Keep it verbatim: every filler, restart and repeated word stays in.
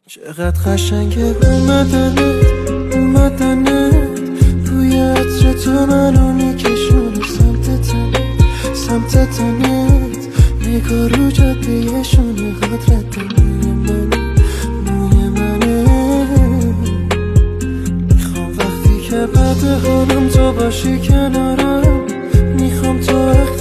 چقدر قشنگه اومدنت اومدنت روی عطر تو منو میکشونه سمت تنت سمت تنت نگاه رو جاده شونه قدرت موی منه موی منه. میخوام وقتی که بعد حالم تو باشی کنارم، میخوام تو